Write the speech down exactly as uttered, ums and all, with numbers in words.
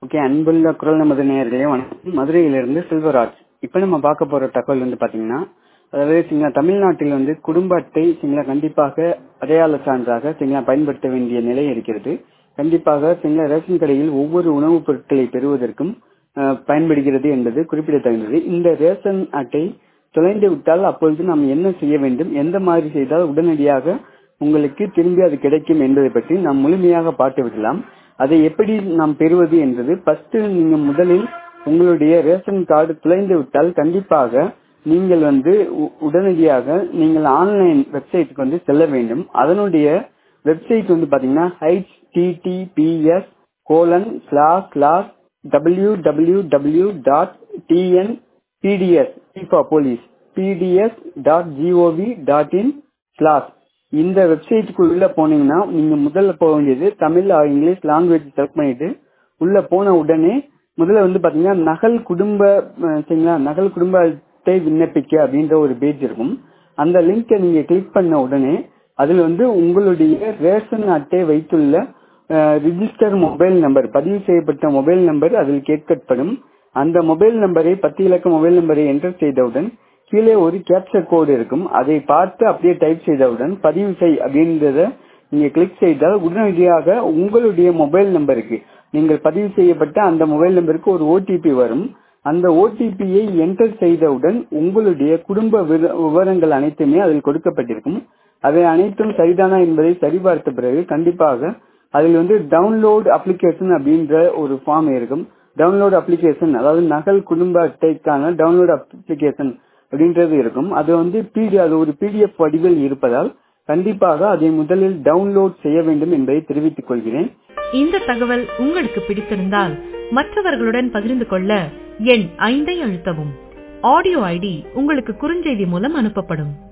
Okay, அன்புள்ள குரல் நமது நேயர்களே வணக்கம். மதுரையிலிருந்து செல்வராஜ். இப்ப நம்ம பார்க்க போற தகவல் வந்து பாத்தீங்கன்னா, அதாவது சரிங்களா, தமிழ்நாட்டில் வந்து குடும்ப அட்டை சரிங்களா கண்டிப்பாக அடையாள சான்றாக சரிங்களா பயன்படுத்த வேண்டிய நிலை இருக்கிறது. கண்டிப்பாக சரிங்களா ரேஷன் கடையில் ஒவ்வொரு உணவுப் பொருட்களை பெறுவதற்கும் அஹ், பயன்படுகிறது என்பது குறிப்பிடத்தகுந்தது. இந்த ரேஷன் அட்டை தொலைந்து விட்டால் அப்பொழுது நாம் என்ன செய்ய வேண்டும், எந்த மாதிரி செய்தால் உடனடியாக உங்களுக்கு திரும்பி அது கிடைக்கும் என்பதை பற்றி நாம் முழுமையாக பார்த்து விடலாம். அதை எப்படி நாம் பெறுவது என்பது, ஃபர்ஸ்ட் நீங்க முதலில் உங்களுடைய ரேஷன் கார்டு தொலைந்து விட்டால் கண்டிப்பாக நீங்கள் வந்து உ- உடனடியாக நீங்கள் ஆன்லைன் வெப்சைட்டுக்கு வந்து செல்ல வேண்டும். அதனுடைய வெப்சைட் வந்து பாத்தீங்கன்னா H T T P S colon slash slash W W W dot TN PDS police PDS dot GOV dot in slash. இந்த வெப்சைட்டுக்கு உள்ள போனீங்கன்னா நீங்க முதல்ல போக வேண்டியது Tamil or English language select பண்ணிட்டு உள்ள போன உடனே முதல்ல வந்து பாத்தீங்கன்னா நகல் குடும்ப அஹ், சரிங்களா நகல் குடும்ப அட்டை விண்ணப்பிக்க அப்படின்ற ஒரு பேஜ் இருக்கும். அந்த லிங்கை நீங்க கிளிக் பண்ண உடனே அதுல வந்து உங்களுடைய ரேஷன் அட்டை வைத்துள்ள ரிஜிஸ்டர் மொபைல் நம்பர், பதிவு செய்யப்பட்ட மொபைல் நம்பர் அதில் கேட்கப்படும். அந்த மொபைல் நம்பரை பத்து இலக்க மொபைல் நம்பரை என்டர் செய்தவுடன் கீழே ஒரு கேப்சர் கோடு இருக்கும். அதை பார்த்து அப்படியே டைப் செய்தவுடன் பதிவு செய் அப்படின்றத நீங்க கிளிக் செய்தால் உடனடியாக உங்களுடைய மொபைல் நம்பருக்கு, நீங்கள் பதிவு செய்யப்பட்ட அந்த மொபைல் நம்பருக்கு ஒரு ஓடிபி வரும். அந்த ஓடிபியை என்டர் செய்தவுடன் உங்களுடைய குடும்ப விவ- விவரங்கள் அனைத்துமே அதில் கொடுக்கப்பட்டிருக்கும். அவை அனைத்தும் சரிதானா என்பதை சரிபார்த்த பிறகு கண்டிப்பாக அதில் வந்து டவுன்லோட் அப்ளிகேஷன் அப்படின்ற ஒரு ஃபார்ம் இருக்கும். டவுன்லோட் அப்ளிகேஷன், அதாவது நகல் குடும்ப அட்டைக்கான டவுன்லோட் அப்ளிகேஷன் அப்படின்றது இருக்கும். அது வந்து பிடி அது ஒரு பிடிஎஃப் வடிவில் இருப்பதால் கண்டிப்பாக அதை முதலில் டவுன்லோட் செய்ய வேண்டும் என்பதை தெரிவித்துக் கொள்கிறேன். இந்த தகவல் உங்களுக்கு பிடித்திருந்தால் மற்றவர்களுடன் பகிர்ந்து கொள்ள எண் ஐந்தை அழுத்தவும். ஆடியோ ஐடி உங்களுக்கு குறுஞ்செய்தி மூலம் அனுப்பப்படும்.